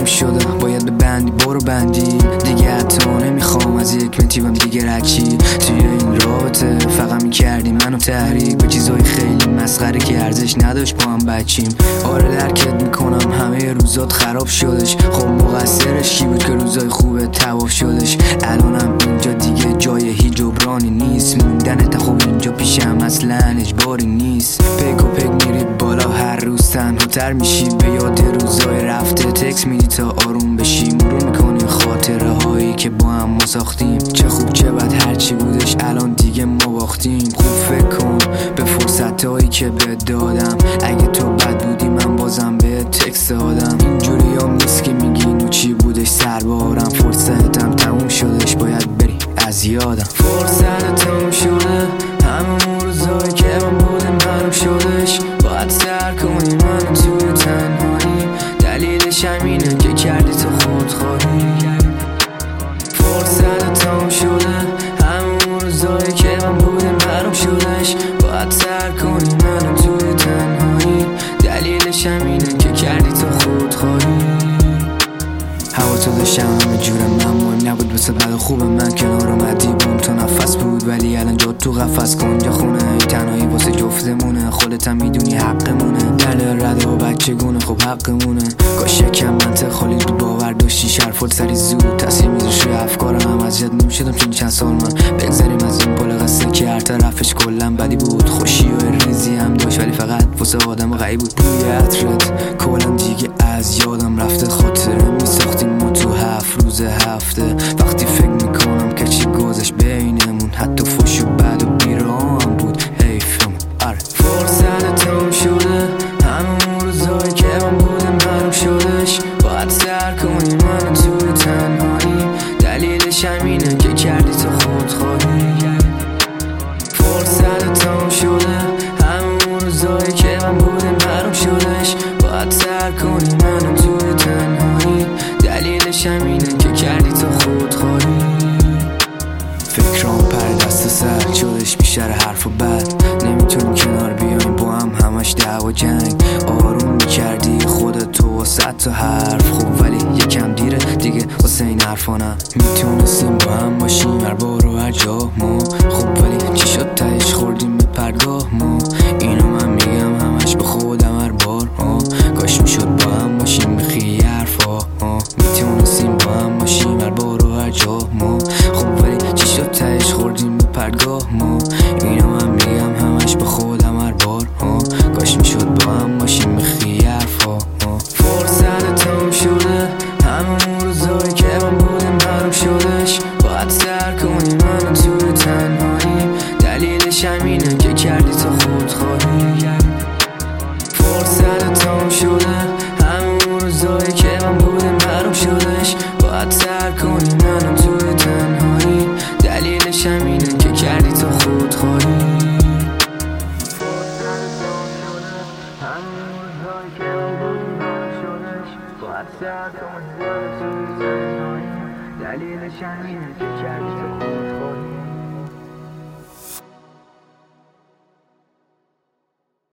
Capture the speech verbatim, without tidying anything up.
شده باید به بندی برو بندی دیگه حتی نمیخوام از یک متیبم دیگه رچی توی این رابطه فقط میکردی منو تحریک به چیزای خیلی مسخره که ارزش نداشت با هم بچیم. آره درکت میکنم همه روزات خراب شدش، خب مقصرش کی بود که روزای خوبه تواف شدش؟ الانم اینجا دیگه جای هیچ جبرانی نیست، موندنت خوب اینجا پیشم اصلا اجباری نیست. پیک و پیک میری بالا هر روز تنهاتر میشی، به یاد روزای رفته تکس میدی تا آروم بشی، مرور میکنی خاطره هایی که با هم ما ساختیم. چه خوب چه بد هرچی بودش الان دیگه ما باختیم. خوب فکر کن به فرصت هایی که بهت دادم، اگه تو بد بودی من بازم به تکس دادم. اینجوری هم نیست که میگی اینو چی بودش سربارم، فرصتم تموم شدش باید بری از یادم. فرصت تموم شده همون روزایی که من بودم معلوم شدش، باید سر کنی من توی تنهایی، دلیلش همینه که کردی تو خودخواهی. فرصت تموم شده همون روزایی که من بودم معلوم شدش، باید سر کنی من توی تنهایی، دلیلش همینه که کردی تو خودخواهی. هوا تو داشتم همه جورم، من مهم نبود واسه بد و خوب من کنار اومدی بوم تو نفس بود، ولی الان جا تو قفس کن جا خونه ای تنهایی واسه جفتمونه، خودت هم میدونی حقمونه، دل رد و بچه گونه خب حقمونه. کاش یکم منطق خالی بود باور داشتی شرفت سری زود تاثیر میذاشت روی افکارم، هم اذیت نمیشدم چون چند سال من بگذاریم از این پل قصه که هر طرفش کلا بدی بود، خوشی و ریزی هم داشت ولی فقط واسه آدم غریب بود. بوی عطرت کلا دیگه از یادم رفته، خاطره میساختیم ما تو هفت روز هفته، وقتی فکر میکنم که چی گذشت بینمون، حتی فوش و بد و بیرام بود حیفمون. آره فرصت تموم شده همون روزایی که من بودم معلوم شدش، باید سر کنی من توی تنهایی، دلیلش همینه که کردی تو خودخواهی. فرصت تموم شده همون روزایی که من بودم معلوم شدش، باید سر کنی من توی تنهایی، دلیلش همینه که کردی تو خودخواهی. فکرام پر دست و سر شدش بیشتر حرف و بد، نمیتونیم کنار بیایم با هم همش دعوا جنگ، آروم میکردی خودت تو واسه تا حرف، خب ولی یکم دیره دیگه واسه این حرفا نه، میتونستیم با هم باشیم هر بار و هر جا ما، خب ولی چی شد تهش خوردیم به پرگاه ما، اینو من میگم همش به خودم هر بار ها، کاش میشد با هم باشیم به خیلی حرفا ها، میتونستیم با هم باشیم هر بار و هر جا ما، خب ولی چی شد تهش خوردیم به پرگاه ما، اینو من میگم همش به خودم هر بار ها، کاش میشد با هم باشیم به خیلی حرفا ها. فرصت تموم شده همون روزایی که من بودم معلوم شدش، باید سر کنی من توی تنهایی، دلیلش همینه که کردی تو خودخواهی. فرصت تموم شده همون روزایی که من بودم معلوم شدش، باید سر کنی من توی تنهایی، دلیلش همینه که کردی تو خودخواهی. دلیلش همینه که کردی تو